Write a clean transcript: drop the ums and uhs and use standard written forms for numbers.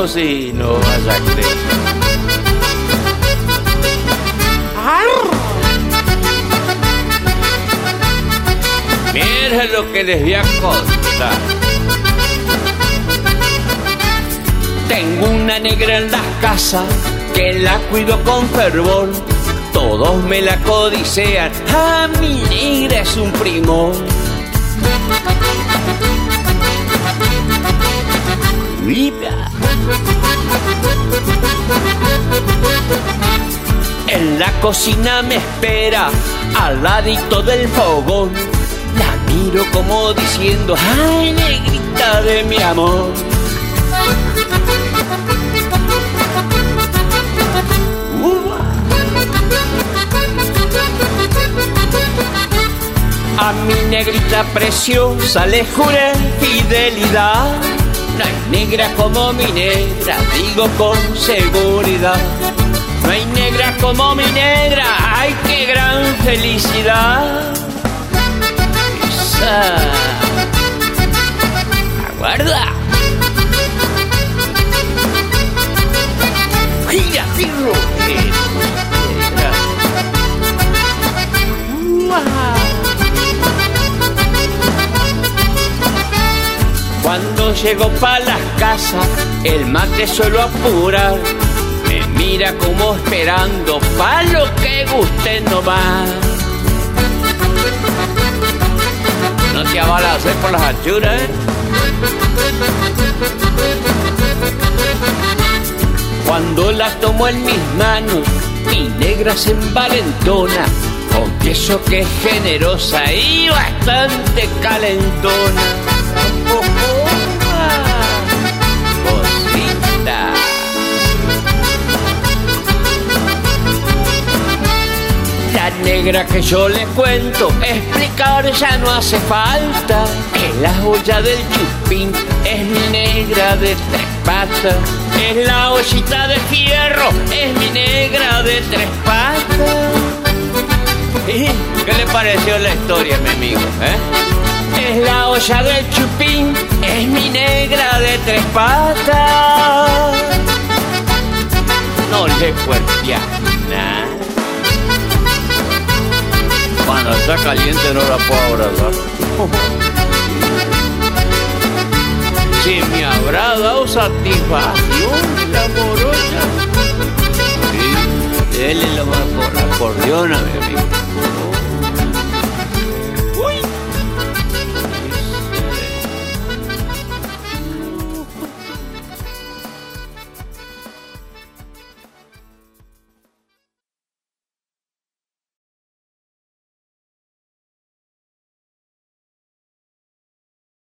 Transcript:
sí, no vaya a creer. Mira lo que les voy a contar. Tengo una negra en la casa que la cuido con fervor. Todos me la codician, ah, mi negra es un primor. Viva. En la cocina me espera, al ladito del fogón. La miro como diciendo, ay, negrita de mi amor. A mi negrita preciosa le juré fidelidad. No hay negra como mi negra, digo con seguridad. No hay negra como mi negra, ay, qué gran felicidad. Esa. Aguarda. Gira, firro. Cuando llego pa' las casas, el mate suelo apurar. Me mira como esperando pa' lo que guste nomás. No te abalaces por las anchuras, ¿eh? Cuando la tomo en mis manos, mi negra se envalentona. Confieso que es generosa y bastante calentona. Cosita. La negra que yo le cuento, explicar ya no hace falta. Es la olla del chupín, es mi negra de tres patas. Es la ollita de fierro, es mi negra de tres patas. ¿Qué le pareció la historia, mi amigo? Es la olla del chupín, es mi negra de tres patas. No le cuerpea nada. Cuando está caliente no la puedo abrazar. Si me habrá dado satisfacción la morocha. Sí, él lo va por la acordeona, mi amigo.